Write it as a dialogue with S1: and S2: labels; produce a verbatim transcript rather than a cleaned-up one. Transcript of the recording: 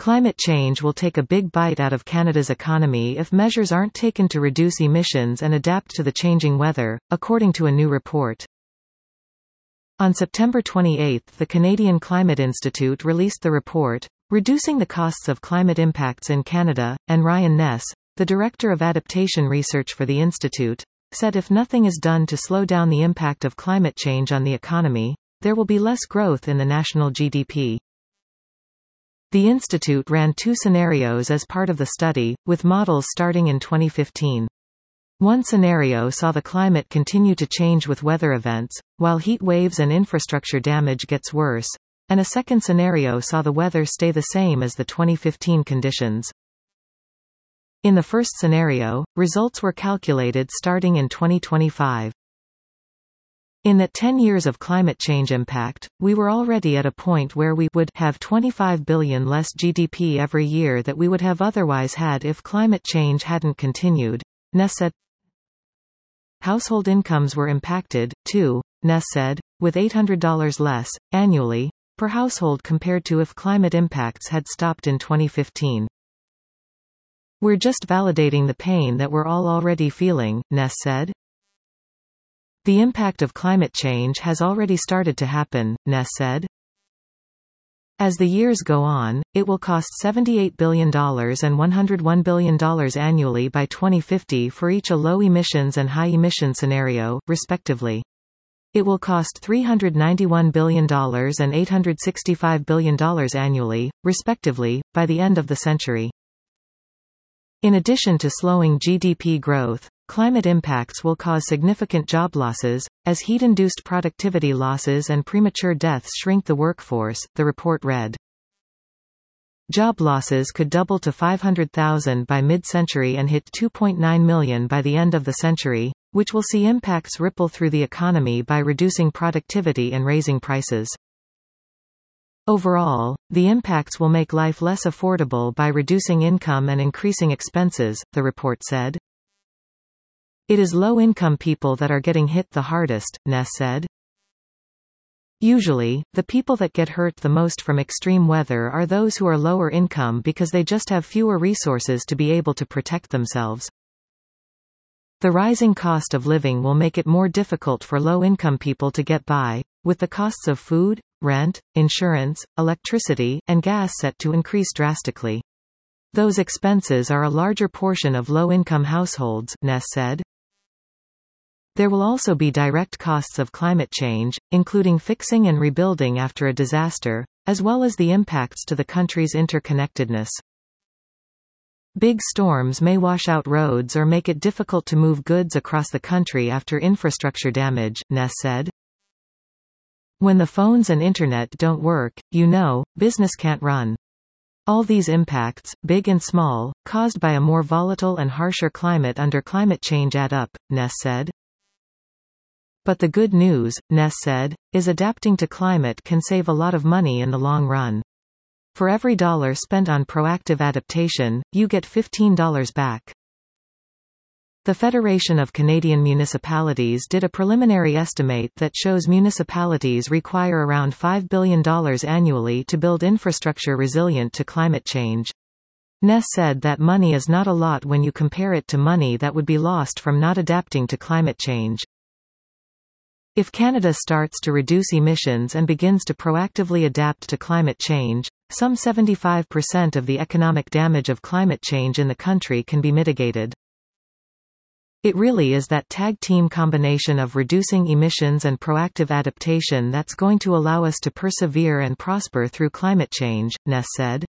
S1: Climate change will take a big bite out of Canada's economy if measures aren't taken to reduce emissions and adapt to the changing weather, according to a new report. On September twenty-eighth, the Canadian Climate Institute released the report, Reducing the Costs of Climate Impacts in Canada, and Ryan Ness, the Director of Adaptation Research for the Institute, said if nothing is done to slow down the impact of climate change on the economy, there will be less growth in the national G D P. The Institute ran two scenarios as part of the study, with models starting in twenty fifteen. One scenario saw the climate continue to change with weather events, while heat waves and infrastructure damage gets worse, and a second scenario saw the weather stay the same as the twenty fifteen conditions. In the first scenario, results were calculated starting in twenty twenty-five. In that ten years of climate change impact, we were already at a point where we would have twenty-five billion less G D P every year that we would have otherwise had if climate change hadn't continued, Ness said. Household incomes were impacted, too, Ness said, with eight hundred dollars less, annually, per household compared to if climate impacts had stopped in twenty fifteen. We're just validating the pain that we're all already feeling, Ness said. The impact of climate change has already started to happen, Ness said. As the years go on, it will cost seventy-eight billion dollars and one hundred one billion dollars annually by twenty fifty for each a low-emissions and high-emission scenario, respectively. It will cost three hundred ninety-one billion dollars and eight hundred sixty-five billion dollars annually, respectively, by the end of the century. In addition to slowing G D P growth, climate impacts will cause significant job losses, as heat-induced productivity losses and premature deaths shrink the workforce, the report read. Job losses could double to five hundred thousand by mid-century and hit two point nine million by the end of the century, which will see impacts ripple through the economy by reducing productivity and raising prices. Overall, the impacts will make life less affordable by reducing income and increasing expenses, the report said. It is low-income people that are getting hit the hardest, Ness said. Usually, the people that get hurt the most from extreme weather are those who are lower income because they just have fewer resources to be able to protect themselves. The rising cost of living will make it more difficult for low-income people to get by, with the costs of food, rent, insurance, electricity, and gas set to increase drastically. Those expenses are a larger portion of low-income households, Ness said. There will also be direct costs of climate change, including fixing and rebuilding after a disaster, as well as the impacts to the country's interconnectedness. Big storms may wash out roads or make it difficult to move goods across the country after infrastructure damage, Ness said. When the phones and internet don't work, you know, business can't run. All these impacts, big and small, caused by a more volatile and harsher climate under climate change add up, Ness said. But the good news, Ness said, is adapting to climate can save a lot of money in the long run. For every dollar spent on proactive adaptation, you get fifteen dollars back. The Federation of Canadian Municipalities did a preliminary estimate that shows municipalities require around five billion dollars annually to build infrastructure resilient to climate change. Ness said that money is not a lot when you compare it to money that would be lost from not adapting to climate change. If Canada starts to reduce emissions and begins to proactively adapt to climate change, some seventy-five percent of the economic damage of climate change in the country can be mitigated. It really is that tag-team combination of reducing emissions and proactive adaptation that's going to allow us to persevere and prosper through climate change, Ness said.